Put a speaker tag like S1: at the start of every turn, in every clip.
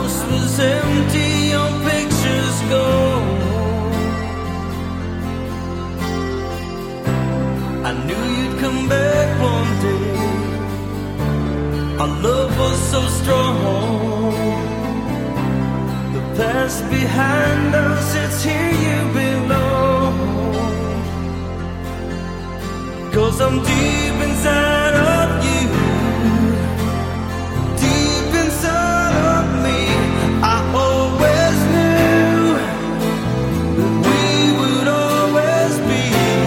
S1: house was empty, your pictures gone. I knew you'd come back one day. Our love was so strong. The past behind us, it's here you belong. 'Cause I'm deep inside of you, deep inside of me. I always knew that we would always be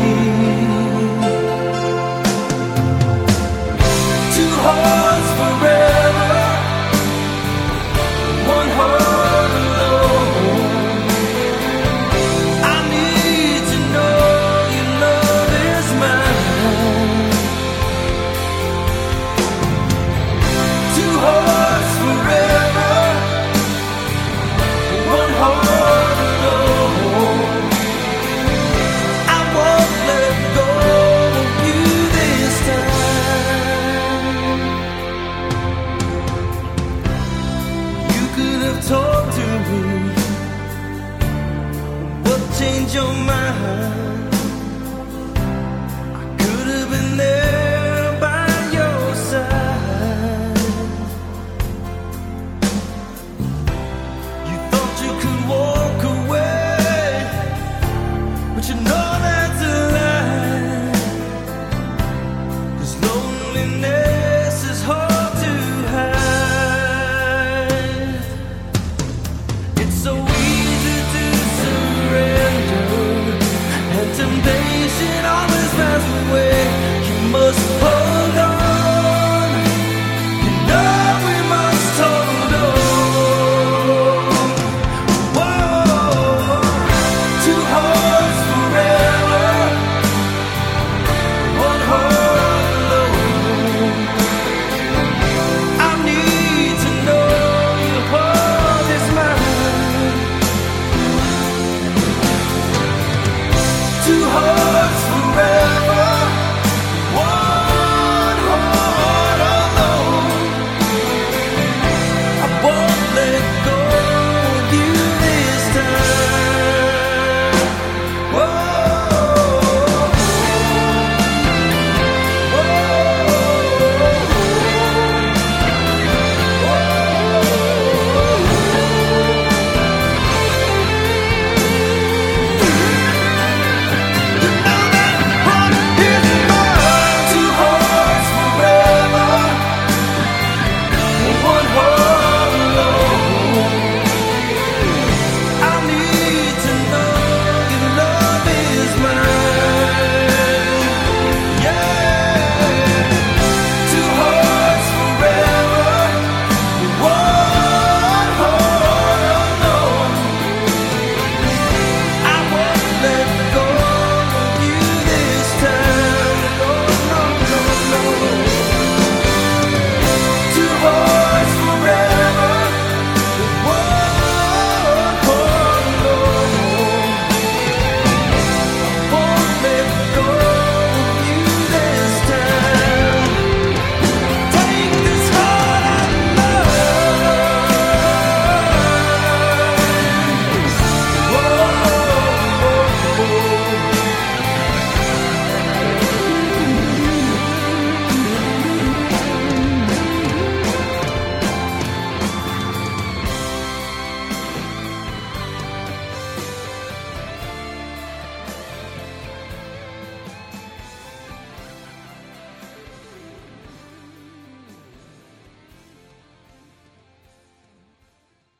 S1: two hearts forever, one heart alone. I need to know your love is mine. Two hearts forever, one heart alone. I won't let go of you this time. You could have talked to me. What changed your mind?